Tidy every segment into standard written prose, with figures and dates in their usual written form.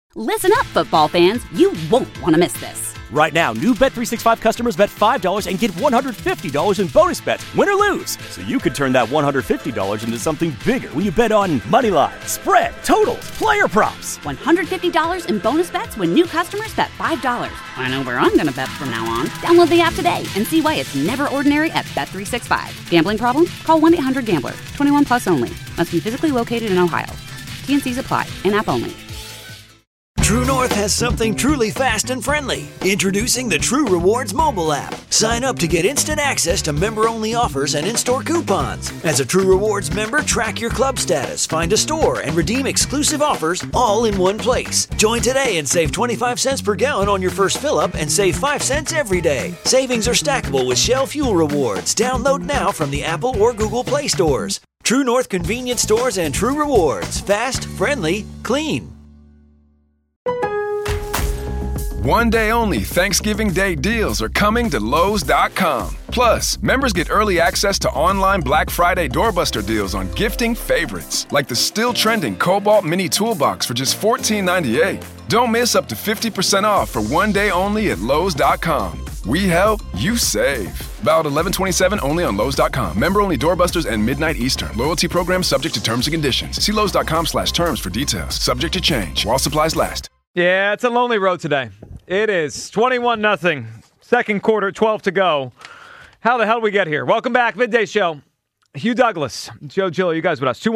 Listen up, football fans. You won't want to miss this. Right now, new Bet365 customers bet $5 and get $150 in bonus bets, win or lose. So you could turn that $150 into something bigger when you bet on money line, spread, totals, player props. $150 in bonus bets when new customers bet $5. I know where I'm going to bet from now on. Download the app today and see why it's never ordinary at Bet365. Gambling problem? Call 1-800-GAMBLER. 21 plus only. Must be physically located in Ohio. T&Cs apply. In-app only. True North has something truly fast and friendly. Introducing the True Rewards mobile app. Sign up to get instant access to member-only offers and in-store coupons. As a True Rewards member, track your club status, find a store, and redeem exclusive offers all in one place. Join today and save 25 cents per gallon on your first fill-up and save 5 cents every day. Savings are stackable with Shell Fuel Rewards. Download now from the Apple or Google Play stores. True North convenience stores and True Rewards. Fast, friendly, clean. One day only Thanksgiving Day deals are coming to Lowe's.com. Plus, members get early access to online Black Friday doorbuster deals on gifting favorites, like the still trending Cobalt Mini Toolbox for just $14.98. Don't miss up to 50% off for one day only at Lowe's.com. We help, you save. Valid 11/27 only on Lowe's.com. Member only doorbusters and midnight Eastern. Loyalty program subject to terms and conditions. See Lowe's.com/terms for details. Subject to change while supplies last. Yeah, it's a lonely road today. It is 21-0. Second quarter, 12 to go. How the hell did we get here? Welcome back. Midday Show. Hugh Douglas, Joe Gillo, you guys with us.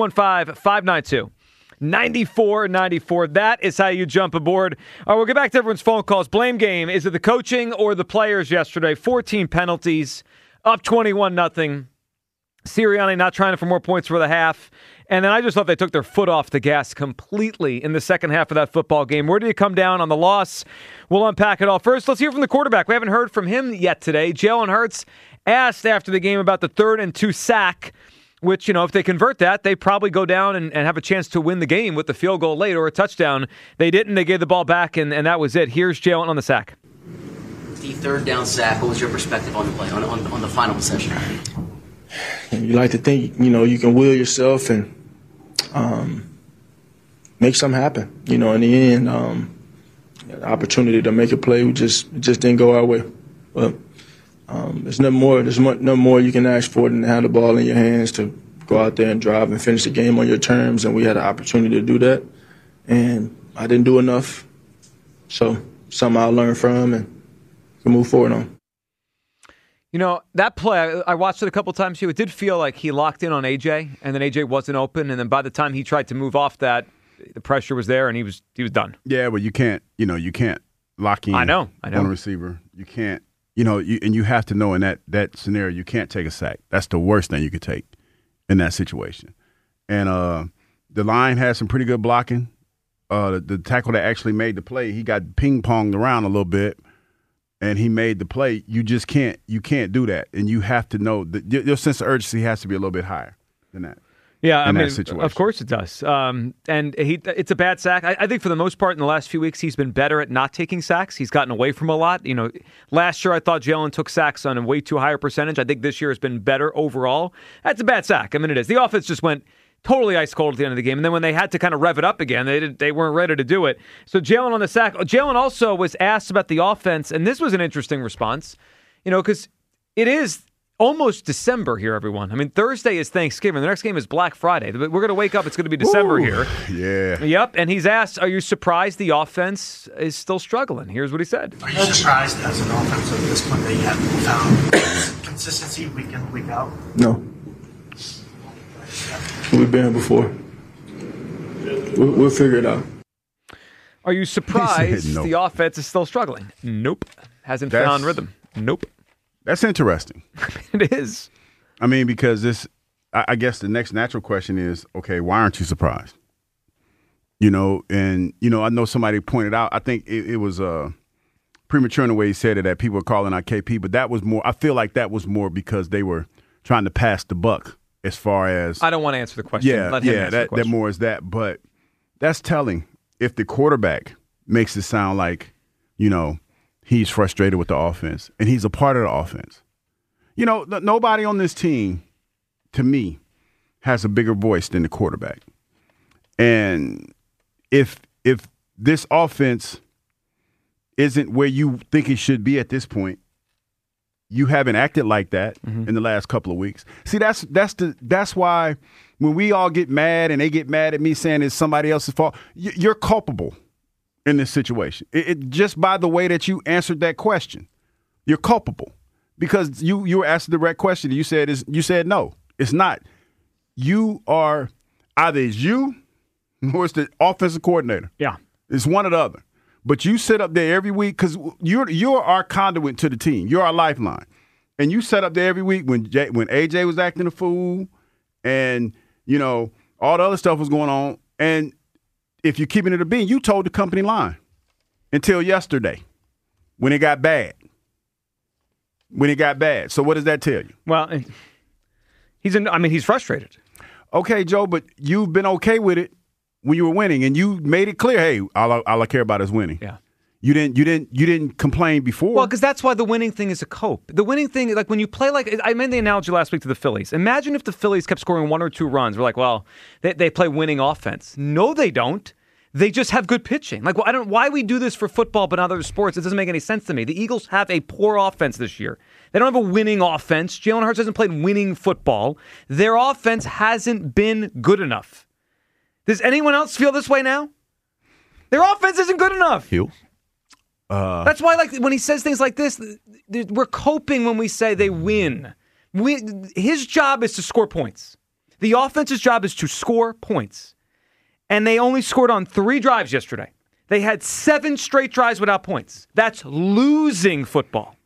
215-592-9494. That is how you jump aboard. All right, we'll get back to everyone's phone calls. Blame game. Is it the coaching or the players yesterday? 14 penalties, up 21-0. Sirianni not trying for more points for the half. And then I just thought they took their foot off the gas completely in the second half of that football game. Where do you come down on the loss? We'll unpack it all. First, let's hear from the quarterback. We haven't heard from him yet today. Jalen Hurts asked after the game about the 3rd and 2 sack, which, if they convert that, they probably go down and have a chance to win the game with the field goal late or a touchdown. They didn't. They gave the ball back, and that was it. Here's Jalen on the sack. The 3rd down sack, what was your perspective on the play, on the final possession? You like to think, you can will yourself and make something happen. In the end, the opportunity to make a play, it just didn't go our way. But there's nothing more. There's no more you can ask for than to have the ball in your hands to go out there and drive and finish the game on your terms. And we had an opportunity to do that, and I didn't do enough. So something I'll learn from and can move forward on. That play, I watched it a couple times too. It did feel like he locked in on A.J., and then A.J. wasn't open. And then by the time he tried to move off that, the pressure was there, and he was done. Yeah, but you can't lock in. I know. On a receiver. You can't, and you have to know in that scenario, you can't take a sack. That's the worst thing you could take in that situation. And the line had some pretty good blocking. The tackle that actually made the play, he got ping-ponged around a little bit. And he made the play. You just can't do that. And you have to know that your sense of urgency has to be a little bit higher than that. Yeah, of course it does. And it's a bad sack. I think for the most part in the last few weeks, he's been better at not taking sacks. He's gotten away from a lot. Last year I thought Jalen took sacks on a way too higher percentage. I think this year has been better overall. That's a bad sack. It is. The offense just went totally ice cold at the end of the game. And then when they had to kind of rev it up again, they weren't ready to do it. So Jalen on the sack. Jalen also was asked about the offense, and this was an interesting response, because it is almost December here, everyone. Thursday is Thanksgiving. The next game is Black Friday. We're going to wake up. It's going to be December here. Yeah. Yep. And he's asked, are you surprised the offense is still struggling? Here's what he said. Are you surprised as an offense at this point that you haven't found consistency week in, week out? No. We've been here before. We'll figure it out. Are you surprised nope. the offense is still struggling? Nope. Hasn't found rhythm. Nope. That's interesting. It is. Because I guess the next natural question is, okay, why aren't you surprised? I know somebody pointed out, I think it was premature in the way he said it, that people were calling out KP, but that was more, I feel like that was more because they were trying to pass the buck. As far as I don't want to answer the question. That more is that, but that's telling. If the quarterback makes it sound like, he's frustrated with the offense and he's a part of the offense. Nobody on this team, to me, has a bigger voice than the quarterback. And if this offense isn't where you think it should be at this point. You haven't acted like that in the last couple of weeks. See, that's why when we all get mad and they get mad at me saying it's somebody else's fault, you're culpable in this situation. It just by the way that you answered that question, you're culpable because you were asked the direct question. You said no, it's not. You are either it's you or it's the offensive coordinator. Yeah, it's one or the other. But you sit up there every week because you're our conduit to the team. You're our lifeline, and you sat up there every week when AJ was acting a fool, and all the other stuff was going on. And if you're keeping it a bean, you told the company line until yesterday when it got bad. So what does that tell you? Well, he's frustrated. Okay, Joe, but you've been okay with it when you were winning, and you made it clear, hey, all I care about is winning. Yeah. You didn't complain before. Well, because that's why the winning thing is a cope. The winning thing, like when you play I made the analogy last week to the Phillies. Imagine if the Phillies kept scoring 1 or 2 runs. We're like, well, they play winning offense. No, they don't. They just have good pitching. Like, well, I don't why we do this for football but other sports. It doesn't make any sense to me. The Eagles have a poor offense this year. They don't have a winning offense. Jalen Hurts hasn't played winning football. Their offense hasn't been good enough. Does anyone else feel this way now? Their offense isn't good enough. That's why, when he says things like this, we're coping when we say they win. His job is to score points. The offense's job is to score points. And they only scored on 3 drives yesterday. They had 7 straight drives without points. That's losing football.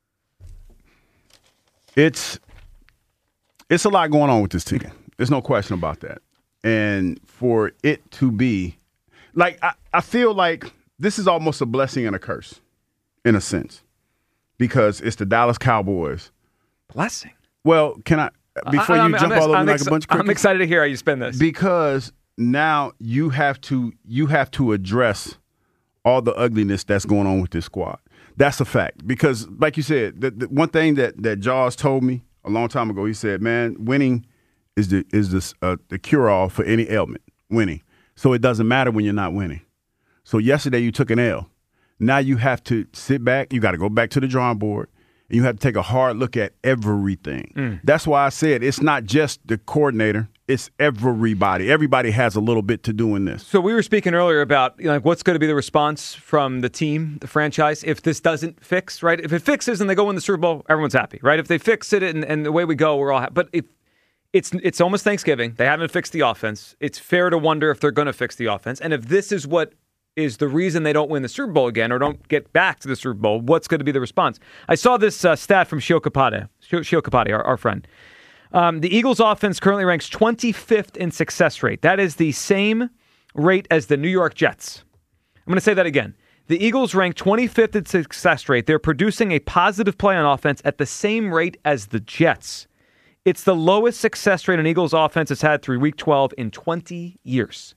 It's a lot going on with this team. There's no question about that. And for it to be I feel like this is almost a blessing and a curse in a sense because it's the Dallas Cowboys. Blessing? Well, can I, before you jump all over like a bunch of crickets? I'm excited to hear how you spin this. Because now you have to address all the ugliness that's going on with this squad. That's a fact. Because like you said, the one thing that Jaws told me a long time ago, he said, man, winning is the cure-all for any ailment, winning. So it doesn't matter when you're not winning. So yesterday you took an L. Now you have to sit back. You got to go back to the drawing board, and you have to take a hard look at everything. That's why I said it's not just the coordinator. It's everybody. Everybody has a little bit to do in this. So we were speaking earlier about what's going to be the response from the team, the franchise, if this doesn't fix, right? If it fixes and they go win the Super Bowl, everyone's happy, right? If they fix it and the way we go, we're all happy. But if it's almost Thanksgiving. They haven't fixed the offense. It's fair to wonder if they're going to fix the offense. And if this is what is the reason they don't win the Super Bowl again or don't get back to the Super Bowl, what's going to be the response? I saw this stat from Shio Kapati, our friend. The Eagles' offense currently ranks 25th in success rate. That is the same rate as the New York Jets. I'm going to say that again. The Eagles rank 25th in success rate. They're producing a positive play on offense at the same rate as the Jets. It's the lowest success rate an Eagles offense has had through Week 12 in 20 years.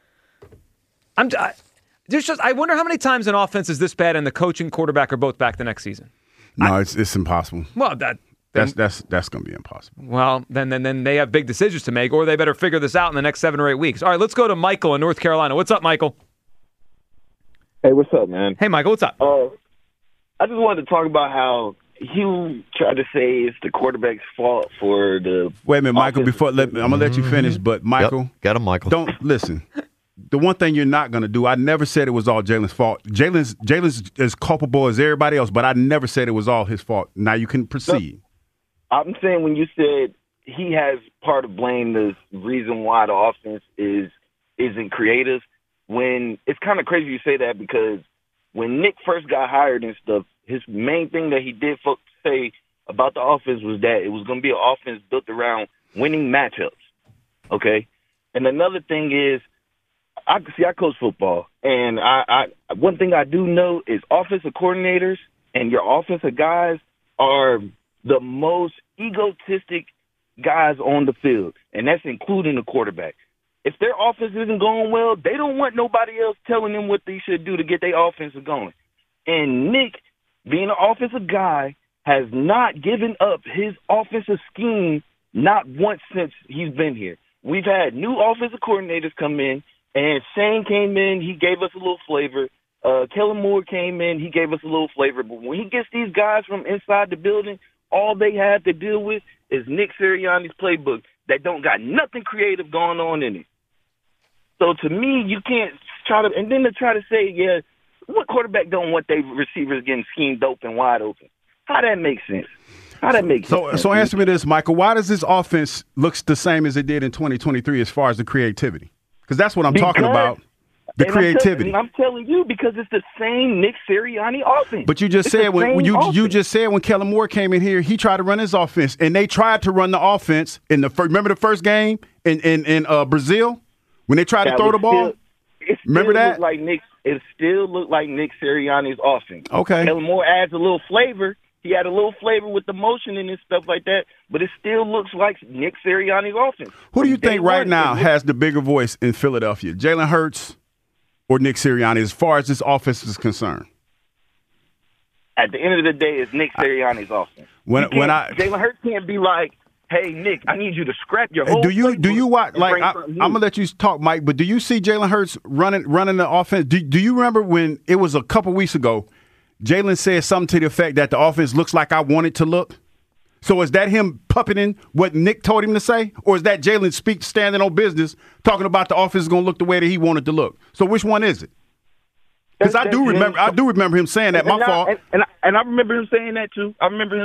I wonder how many times an offense is this bad and the coach and quarterback are both back the next season. No, it's impossible. Well, that's going to be impossible. Well, then they have big decisions to make, or they better figure this out in the next 7 or 8 weeks. All right, let's go to Michael in North Carolina. What's up, Michael? Hey, what's up, man? Hey, Michael, what's up? I just wanted to talk about how Hugh tried to say it's the quarterback's fault for the. Wait a minute, Michael. I'm gonna let you finish, but Michael, got him, Michael. Don't listen. The one thing you're not gonna do, I never said it was all Jalen's fault. Jalen's as culpable as everybody else, but I never said it was all his fault. Now you can proceed. No, I'm saying when you said he has part of blame, the reason why the offense isn't creative. When it's kind of crazy you say that because when Nick first got hired and stuff, his main thing that he did say about the offense was that it was going to be an offense built around winning matchups. Okay, and another thing is, I coach football, and I one thing I do know is offensive coordinators and your offensive guys are the most egotistic guys on the field, and that's including the quarterback. If their offense isn't going well, they don't want nobody else telling them what they should do to get their offense going. And Nick, being an offensive guy, has not given up his offensive scheme not once since he's been here. We've had new offensive coordinators come in, And Shane came in, he gave us a little flavor. Kellen Moore came in, he gave us a little flavor. But when he gets these guys from inside the building, all they have to deal with is Nick Sirianni's playbook that don't got nothing creative going on in it. So to me, you can't try to – and then to try to say, yeah, what quarterback don't want their receivers getting schemed open, wide open? How that make sense? So answer me this, Michael. Why does this offense look the same as it did in 2023 as far as the creativity? Because that's what I'm talking about, the creativity. I'm telling you because it's the same Nick Sirianni offense. But you just said when Kellen Moore came in here, he tried to run his offense, and they tried to run the offense in the first. Remember the first game in Brazil when they tried to throw the ball? Remember that? It still looked like Nick Sirianni's offense. Okay. Kellen Moore adds a little flavor. He had a little flavor with the motion and stuff like that, but it still looks like Nick Sirianni's offense. Who do you think right now has the bigger voice in Philadelphia, Jalen Hurts or Nick Sirianni, as far as this offense is concerned? At the end of the day, it's Nick Sirianni's offense. Jalen Hurts can't be like, hey, Nick, I need you to scrap your whole. Do you watch? Like, I'm gonna let you talk, Mike. But do you see Jalen Hurts running the offense? Do you remember when it was a couple weeks ago? Jalen said something to the effect that the offense looks like I want it to look. So is that him puppeting what Nick told him to say? Or is that Jalen standing on business talking about the offense is going to look the way that he wanted to look? So which one is it? Because I do remember him saying that. My fault. And I remember him saying that too.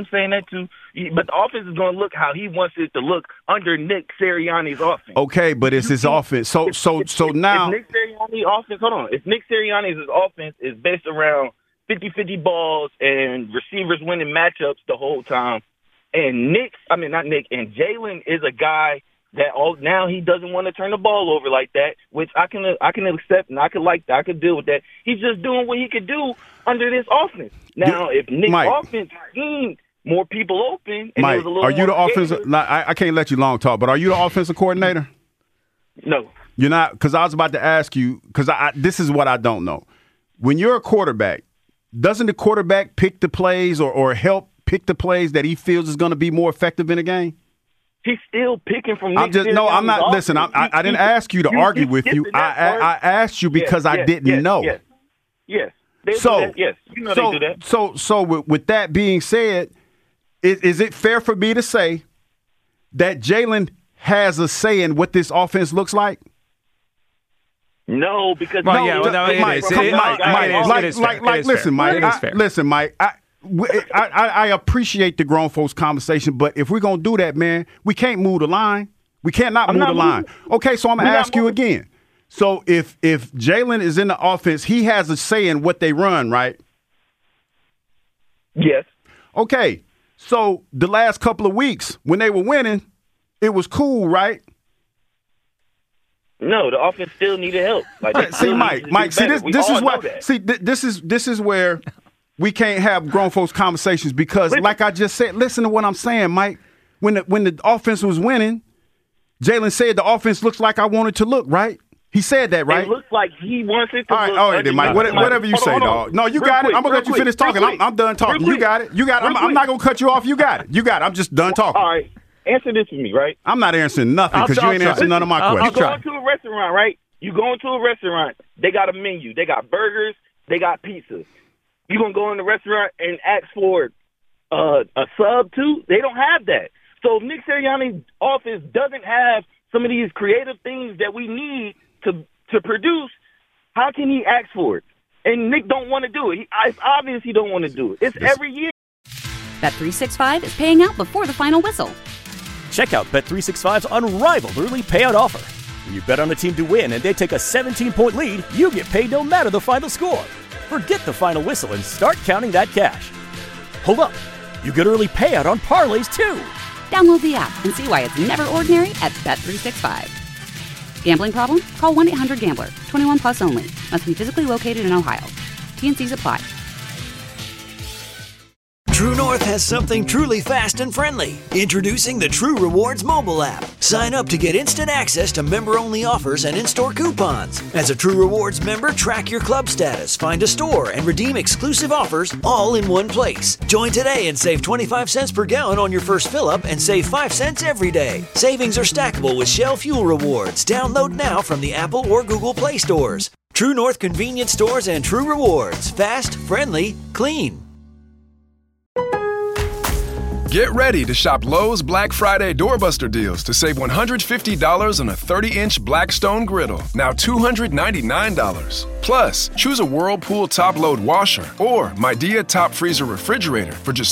But the offense is going to look how he wants it to look under Nick Sirianni's offense. Okay, but it's his offense. So now. If Nick Sirianni's offense, hold on. If Nick Sirianni's offense is based around 50-50 balls and receivers winning matchups the whole time. And Jalen is a guy that now he doesn't want to turn the ball over like that, which I can accept and I could deal with that. He's just doing what he could do under this offense. Now, if Nick's offense schemed more people open, and Mike, it was a little are you the offensive? I can't let you long talk, but are you the offensive coordinator? No, you're not. Because I was about to ask you. Because this is what I don't know. When you're a quarterback, doesn't the quarterback pick the plays or help pick the plays that he feels is going to be more effective in a game? He's still picking from Nick I'm not. Listen, I didn't ask you to argue with you. I asked you because I didn't know. Yes. So, yes. You know they do that. So with that being said, is it fair for me to say that Jalen has a say in what this offense looks like? No, because listen, Mike. I appreciate the grown folks conversation, but if we're gonna do that, man, we can't move the line. We can't not move the line. Okay, so I'm gonna ask you again. So if Jalen is in the offense, he has a say in what they run, right? Yes. Okay. So the last couple of weeks when they were winning, it was cool, right? No, the offense still needed help. Mike. See, this is where we can't have grown folks conversations because, like I just said, listen to what I'm saying, Mike. When the offense was winning, Jalen said the offense looks like I want it to look, right? He said that, right? It looks like he wants it to look. All right, then, Mike. Whatever you say, dog. No, you got it. I'm gonna let you finish talking. I'm done talking. You got it. I'm not gonna cut you off. You got it. I'm just done talking. All right. Answer this for me, right? I'm not answering nothing because you ain't answering none of my questions. You go into a restaurant, right? You go into a restaurant. They got a menu. They got burgers. They got pizzas. You gonna go in the restaurant and ask for a sub too? They don't have that. So if Nick Sirianni's office doesn't have some of these creative things that we need to produce, how can he ask for it? And Nick don't want to do it. It's obvious he don't want to do it. It's every year. Bet365 is paying out before the final whistle. Check out Bet365's unrivaled early payout offer. When you bet on a team to win and they take a 17-point lead, you get paid no matter the final score. Forget the final whistle and start counting that cash. Hold up. You get early payout on parlays, too. Download the app and see why it's never ordinary at Bet365. Gambling problem? Call 1-800-GAMBLER. 21 plus only. Must be physically located in Ohio. T&Cs apply. True North has something truly fast and friendly. Introducing the True Rewards mobile app. Sign up to get instant access to member-only offers and in-store coupons. As a True Rewards member, track your club status, find a store, and redeem exclusive offers all in one place. Join today and save 25 cents per gallon on your first fill-up and save 5 cents every day. Savings are stackable with Shell Fuel Rewards. Download now from the Apple or Google Play stores. True North convenience stores and True Rewards. Fast, friendly, clean. Get ready to shop Lowe's Black Friday doorbuster deals to save $150 on a 30-inch Blackstone griddle, now $299. Plus, choose a Whirlpool top-load washer or Midea top freezer refrigerator for just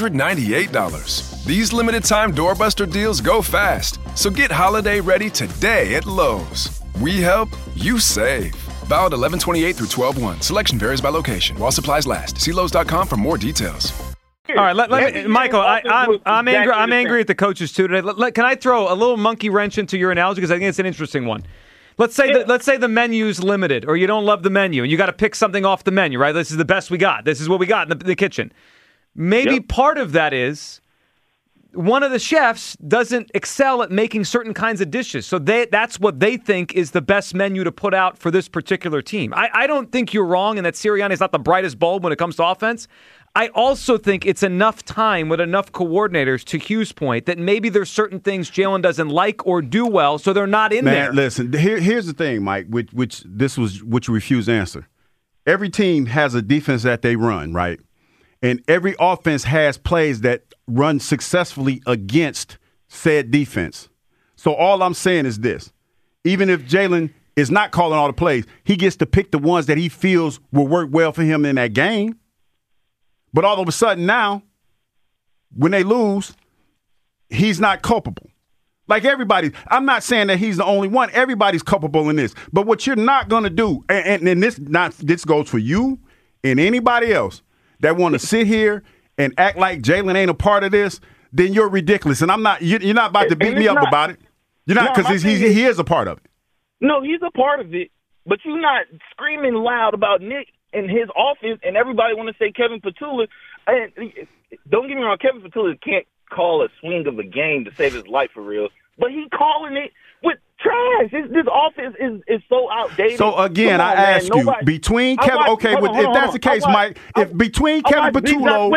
$398. These limited-time doorbuster deals go fast, so get holiday ready today at Lowe's. We help, you save. Valid 11/28 through 12/1. Selection varies by location. While supplies last. See Lowe's.com for more details. All right, let me, Michael. I'm angry at the coaches too today. Can I throw a little monkey wrench into your analogy because I think it's an interesting one? Let's say the menu's limited, or you don't love the menu, and you got to pick something off the menu. Right? This is the best we got. This is what we got in the kitchen. Maybe part of that is one of the chefs doesn't excel at making certain kinds of dishes, so that's what they think is the best menu to put out for this particular team. I don't think you're wrong in that Sirianni is not the brightest bulb when it comes to offense. I also think it's enough time with enough coordinators, to Hugh's point, that maybe there's certain things Jalen doesn't like or do well, so they're not in there. Listen, here's the thing, Mike, which you refuse to answer. Every team has a defense that they run, right? And every offense has plays that run successfully against said defense. So all I'm saying is this. Even if Jalen is not calling all the plays, he gets to pick the ones that he feels will work well for him in that game. But all of a sudden now, when they lose, he's not culpable. Like everybody, I'm not saying that he's the only one. Everybody's culpable in this. But what you're not going to do, and this goes for you and anybody else that want to sit here and act like Jalen ain't a part of this, then you're ridiculous. And you're not about to beat me up about it. You're not, because he is a part of it. No, he's a part of it, but you're not screaming loud about Nick and his offense, and everybody want to say Kevin Petula. And don't get me wrong, Kevin Petula can't call a swing of a game to save his life for real, but he calling it with trash. This offense is so outdated. So again, I ask you, between Kevin, if that's the case, Mike, if between Kevin Petullo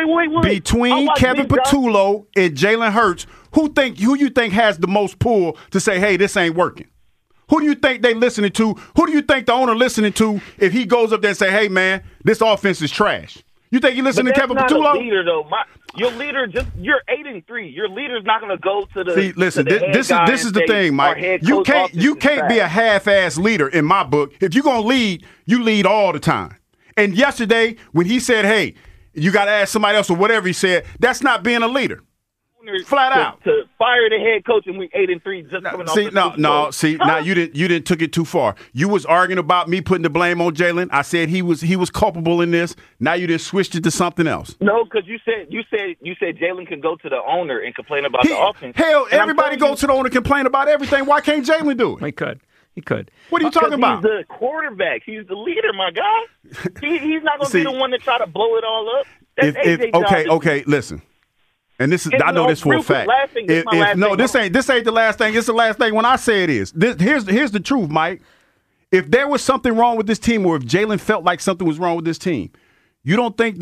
and Jalen Hurts, who you think has the most pull to say, hey, this ain't working? Who do you think they listening to? Who do you think the owner listening to if he goes up there and say, hey, man, this offense is trash? You think he listening to Kevin Petullo? That's not a leader, though. Your leader, you're 8-3. Your leader's not going to go to the. See, listen, to the this is the thing, Mike. You can't be a half-ass leader in my book. If you're going to lead, you lead all the time. And yesterday, when he said, hey, you got to ask somebody else or whatever he said, that's not being a leader. Flat out to fire the head coach and we 8-3 just coming off. Now you didn't took it too far. You was arguing about me putting the blame on Jalen. I said he was culpable in this. Now you just switched it to something else. No, because you said Jalen can go to the owner and complain about the offense. Hell, everybody goes to the owner and complain about everything. Why can't Jalen do it? He could. What are you talking about? He's the quarterback. He's the leader, my guy. He's not going to be the one to try to blow it all up. That's Okay, listen. And this is, I know this for a fact. This ain't the last thing. It's the last thing when I say it is. Here's the truth, Mike. If there was something wrong with this team, or if Jalen felt like something was wrong with this team, you don't think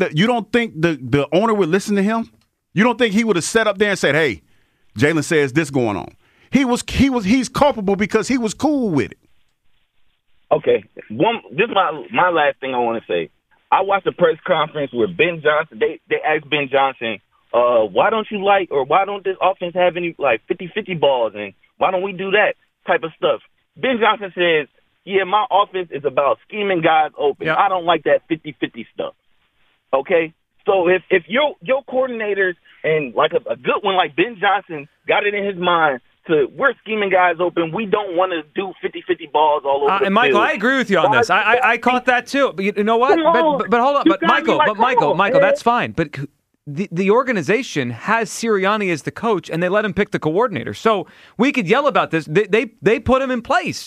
the owner would listen to him? You don't think he would have sat up there and said, hey, Jalen says this going on? He's culpable because he was cool with it. Okay. This is my last thing I want to say. I watched a press conference where Ben Johnson, they asked Ben Johnson, why don't you why don't this offense have any 50-50 balls, and why don't we do that type of stuff? Ben Johnson says, yeah, my offense is about scheming guys open. Yep. I don't like that 50-50 stuff. Okay? So if your coordinators and a good one like Ben Johnson got it in his mind we're scheming guys open, we don't want to do 50-50 balls all over the and Michael, field. I agree with you on this. I caught that too. But you know what? But hold on. But Michael, that's fine. But the organization has Sirianni as the coach, and they let him pick the coordinator. So we could yell about this. They put him in place.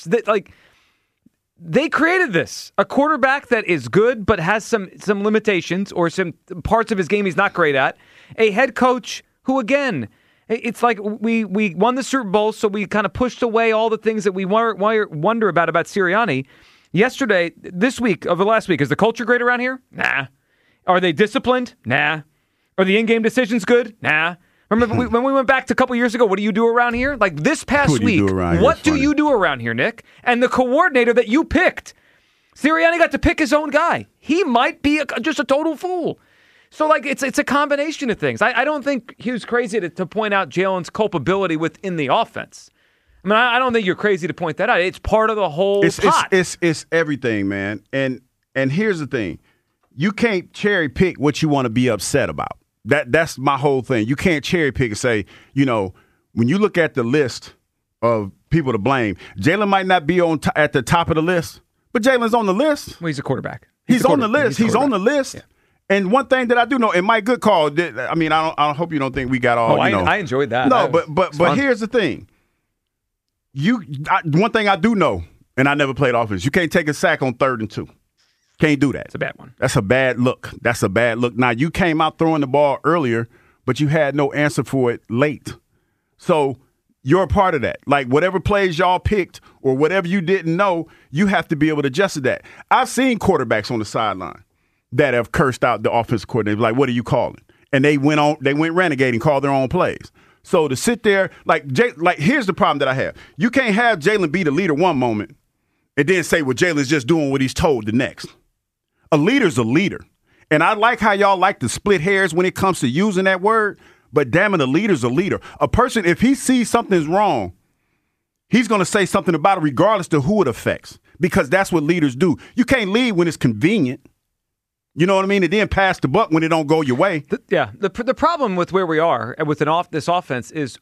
They created this. A quarterback that is good but has some limitations or some parts of his game he's not great at. a head coach who, again, it's like we won the Super Bowl, so we kind of pushed away all the things that we wonder about Sirianni. Yesterday, this week, over last week, is the culture great around here? Nah. Are they disciplined? Nah. Are the in-game decisions good? Nah. Remember when we went back to a couple years ago, what do you do around here? Like this past week, what do you do around here, Nick? And the coordinator that you picked, Sirianni got to pick his own guy. He might be just a total fool. So, like, it's a combination of things. I don't think he was crazy to point out Jalen's culpability within the offense. I mean, I don't think you're crazy to point that out. It's part of the whole pot. It's everything, man. And here's the thing. You can't cherry pick what you want to be upset about. That's my whole thing. You can't cherry pick and say, when you look at the list of people to blame, Jalen might not be at the top of the list, but Jalen's on the list. Well, he's a quarterback. He's on the list. He's on the list. Yeah. And one thing that I do know, and Mike Good call, I mean, I hope you don't think we got all, I enjoyed that. No, but here's the thing. One thing I do know, and I never played offense, you can't take a sack on 3rd and 2. Can't do that. It's a bad one. That's a bad look. Now, you came out throwing the ball earlier, but you had no answer for it late. So you're a part of that. Like, whatever plays y'all picked or whatever you didn't know, you have to be able to adjust to that. I've seen quarterbacks on the sideline that have cursed out the offensive coordinator. Like, what are you calling? And they went renegade and called their own plays. So to sit there, here's the problem that I have. You can't have Jalen be the leader one moment and then say, well, Jalen's just doing what he's told the next. A leader's a leader. And I like how y'all like to split hairs when it comes to using that word, but damn it, a leader's a leader. A person, if he sees something's wrong, he's going to say something about it regardless to who it affects, because that's what leaders do. You can't lead when it's convenient. You know what I mean? And then pass the buck when it don't go your way. The problem with where we are with this offense is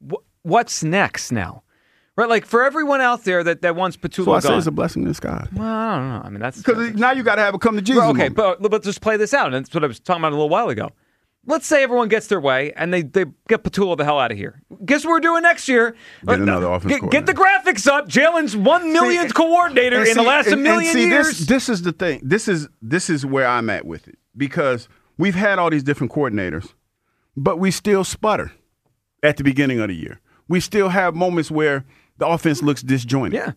what's next now? Right, like for everyone out there that wants Patullo gone. So I say it's a blessing in disguise. Well, I don't know. I mean, that's because now you got to have a come to Jesus. Well, okay, but let's just play this out. And that's what I was talking about a little while ago. Let's say everyone gets their way and they get Patullo the hell out of here. Guess what we're doing next year? Get another offense coordinator. Get the graphics up. Jalen's 1 millionth coordinator in the last million years. This is the thing. This is where I'm at with it, because we've had all these different coordinators, but we still sputter at the beginning of the year. We still have moments where the offense looks disjointed. Yeah.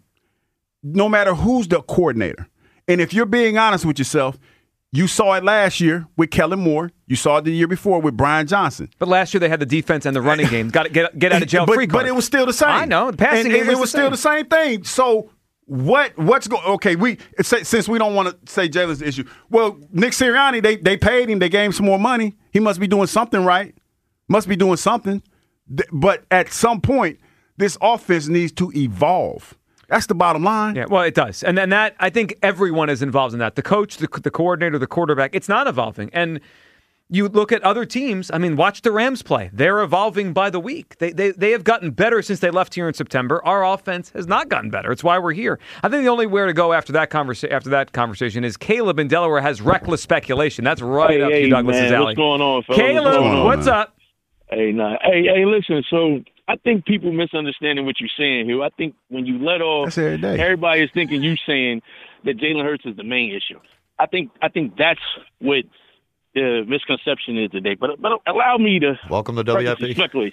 No matter who's the coordinator. And if you're being honest with yourself, you saw it last year with Kellen Moore. You saw it the year before with Brian Johnson. But last year they had the defense and the running game. Got to get out of jail free card. But it was still the same. I know. The passing game was still the same thing. So what's going? Okay, since we don't want to say Jalen's the issue. Well, Nick Sirianni, they paid him. They gave him some more money. He must be doing something right. Must be doing something. But at some point, this offense needs to evolve. That's the bottom line. Yeah, well, it does. And then that, I think everyone is involved in that. The coach, the coordinator, the quarterback, it's not evolving. And you look at other teams, I mean, watch the Rams play. They're evolving by the week. They have gotten better since they left here in September. Our offense has not gotten better. It's why we're here. I think the only way to go after that conversation is Caleb in Delaware has reckless speculation. That's right up to Douglas's alley. What's going on, fellas? Caleb, what's up? Hey, listen, so I think people misunderstanding what you're saying here. I think when you let off, everybody is thinking you saying that Jalen Hurts is the main issue. I think that's what the misconception is today. But allow me to welcome to WFP.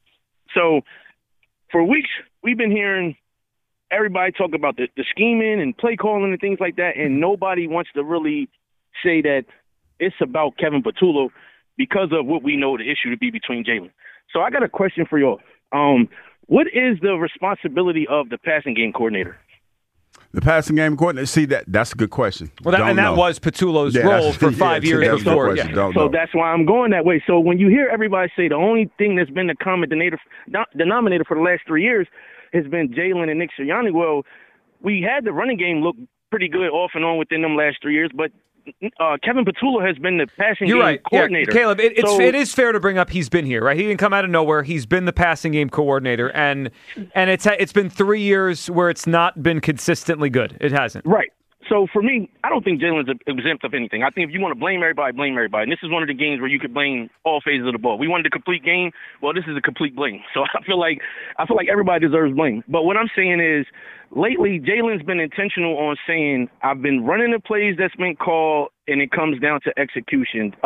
So for weeks we've been hearing everybody talk about the scheming and play calling and things like that, and nobody wants to really say that it's about Kevin Patullo because of what we know the issue to be between Jalen. So I got a question for y'all. What is the responsibility of the passing game coordinator? The passing game coordinator. See, that's a good question. Well, that was Patullo's role for 5 years before. So that's why I'm going that way. So when you hear everybody say the only thing that's been the common denominator for the last 3 years has been Jalen and Nick Sirianni, well, we had the running game look pretty good off and on within them last 3 years, but Kevin Patullo has been the passing game coordinator. Yeah, Caleb, it is fair to bring up he's been here, right? He didn't come out of nowhere. He's been the passing game coordinator, and it's been 3 years where it's not been consistently good. It hasn't. Right. So for me, I don't think Jalen's exempt of anything. I think if you want to blame everybody, blame everybody. And this is one of the games where you could blame all phases of the ball. We wanted a complete game. Well, this is a complete blame. So I feel like everybody deserves blame. But what I'm saying is, lately, Jalen's been intentional on saying, I've been running the plays that's been called, and it comes down to execution.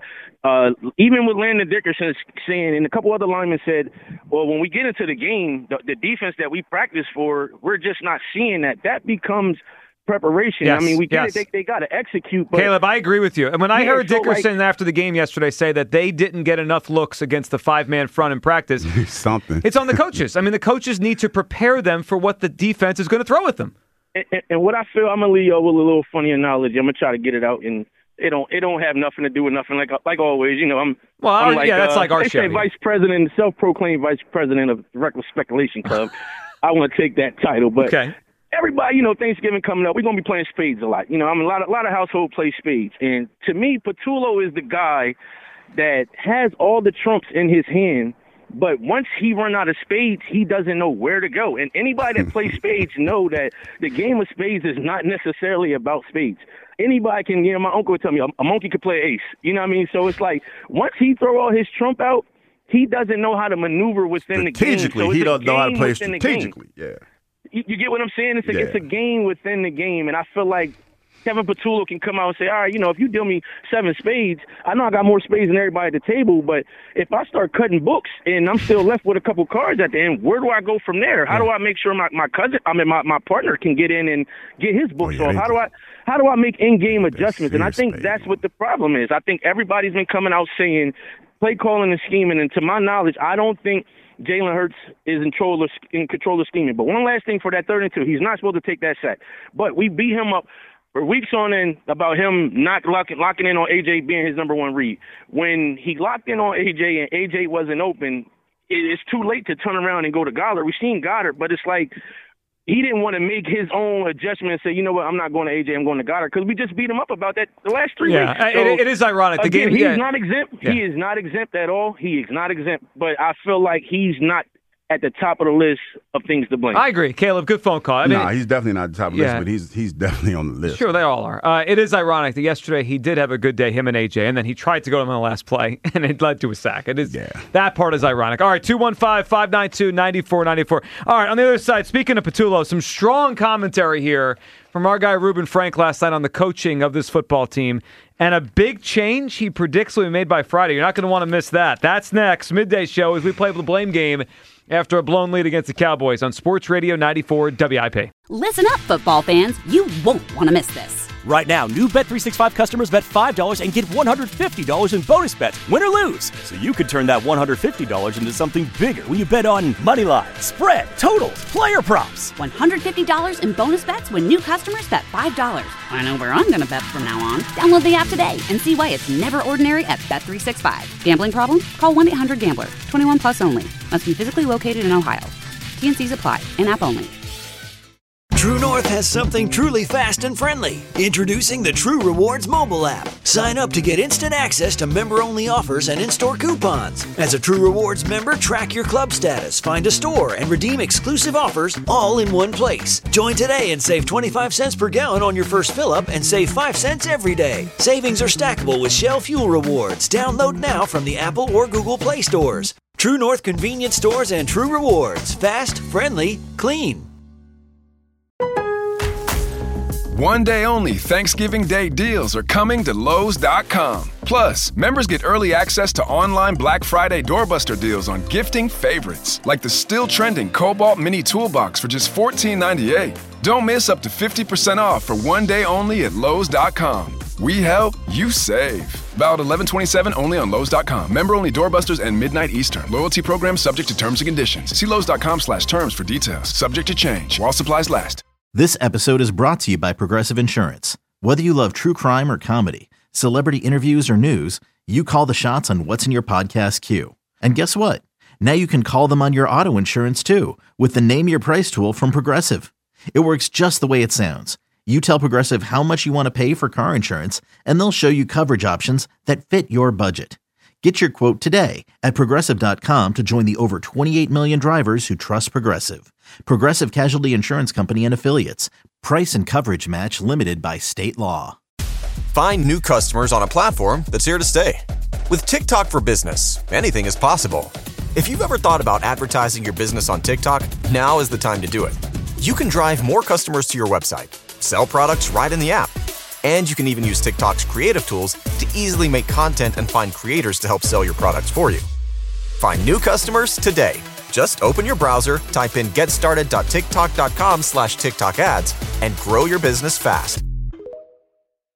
Even with Landon Dickerson saying, and a couple other linemen said, well, when we get into the game, the defense that we practice for, we're just not seeing that. That becomes preparation. Yes, I mean, we get yes. it. They got to execute. But Caleb, I agree with you. And when I heard Dickerson after the game yesterday say that they didn't get enough looks against the 5-man front in practice, it's on the coaches. I mean, the coaches need to prepare them for what the defense is going to throw at them. And what I feel, I'm gonna leave y'all with a little funny analogy. I'm gonna try to get it out, and it don't have nothing to do with nothing. Like always, you know. I'm like, that's like our they show. say vice president, self-proclaimed vice president of the Reckless Speculation Club. I want to take that title, but everybody, you know, Thanksgiving coming up, we're gonna be playing spades a lot. You know, I mean, a lot of household play spades, and to me, Patullo is the guy that has all the trumps in his hand. But once he run out of spades, he doesn't know where to go. And anybody that plays spades know that the game of spades is not necessarily about spades. Anybody can, you know, my uncle would tell me, a monkey could play ace. You know what I mean? So it's like, once he throw all his trump out, he doesn't know how to maneuver within the game. Strategically, he doesn't know how to play strategically. Yeah. You get what I'm saying? It's a game within the game. And I feel like Kevin Patullo can come out and say, all right, you know, if you deal me 7 spades, I know I got more spades than everybody at the table, but if I start cutting books and I'm still left with a couple cards at the end, where do I go from there? How do I make sure my partner can get in and get his books off? How do I make in-game adjustments? And I think that's what the problem is. I think everybody's been coming out saying play calling and scheming, and to my knowledge, I don't think Jalen Hurts is in control of scheming. But one last thing for that 3rd and 2, he's not supposed to take that sack. But we beat him up for weeks on end about him not locking in on A.J. being his number 1 read. When he locked in on A.J. and A.J. wasn't open, it's too late to turn around and go to Goddard. We've seen Goddard, but it's like he didn't want to make his own adjustment and say, you know what, I'm not going to A.J., I'm going to Goddard, because we just beat him up about that the last 3 weeks. So, it is ironic. The again, game, he's not exempt. Yeah. He is not exempt at all. He is not exempt. But I feel like he's not at the top of the list of things to blame. I agree. Caleb, good phone call. I mean, he's definitely not at the top of the list, but he's definitely on the list. Sure, they all are. It is ironic that yesterday he did have a good day, him and AJ, and then he tried to go to him on the last play, and it led to a sack. That part is ironic. All right, 215-592-9494. All right, on the other side, speaking of Patullo, some strong commentary here from our guy Reuben Frank last night on the coaching of this football team, and a big change he predicts will be made by Friday. You're not going to want to miss that. That's next. Midday show as we play the blame game after a blown lead against the Cowboys on Sports Radio 94 WIP. Listen up, football fans. You won't want to miss this. Right now, new Bet365 customers bet $5 and get $150 in bonus bets, win or lose. So you could turn that $150 into something bigger when you bet on money line, spread, totals, player props. $150 in bonus bets when new customers bet $5. I know where I'm going to bet from now on. Download the app today and see why it's never ordinary at Bet365. Gambling problem? Call 1-800-GAMBLER. 21 plus only. Must be physically located in Ohio. T&Cs apply. In-app only. True North has something truly fast and friendly. Introducing the True Rewards mobile app. Sign up to get instant access to member-only offers and in-store coupons. As a True Rewards member, track your club status, find a store, and redeem exclusive offers all in one place. Join today and save 25 cents per gallon on your first fill-up and save 5 cents every day. Savings are stackable with Shell Fuel Rewards. Download now from the Apple or Google Play stores. True North Convenience Stores and True Rewards. Fast, friendly, clean. One day only Thanksgiving Day deals are coming to Lowe's.com. Plus, members get early access to online Black Friday doorbuster deals on gifting favorites, like the still trending Cobalt Mini Toolbox for just $14.98. Don't miss up to 50% off for one day only at Lowe's.com. We help, you save. Valid 11/27 only on Lowe's.com. Member only doorbusters and midnight Eastern. Loyalty program subject to terms and conditions. See Lowe's.com/terms for details. Subject to change while supplies last. This episode is brought to you by Progressive Insurance. Whether you love true crime or comedy, celebrity interviews or news, you call the shots on what's in your podcast queue. And guess what? Now you can call them on your auto insurance too with the Name Your Price tool from Progressive. It works just the way it sounds. You tell Progressive how much you want to pay for car insurance, and they'll show you coverage options that fit your budget. Get your quote today at Progressive.com to join the over 28 million drivers who trust Progressive. Progressive Casualty Insurance Company and Affiliates. Price and coverage match limited by state law. Find new customers on a platform that's here to stay. With TikTok for Business, anything is possible. If you've ever thought about advertising your business on TikTok, now is the time to do it. You can drive more customers to your website, sell products right in the app, And you can even use TikTok's creative tools to easily make content and find creators to help sell your products for you. Find new customers today. Just open your browser, type in getstarted.tiktok.com/TikTok ads, and grow your business fast.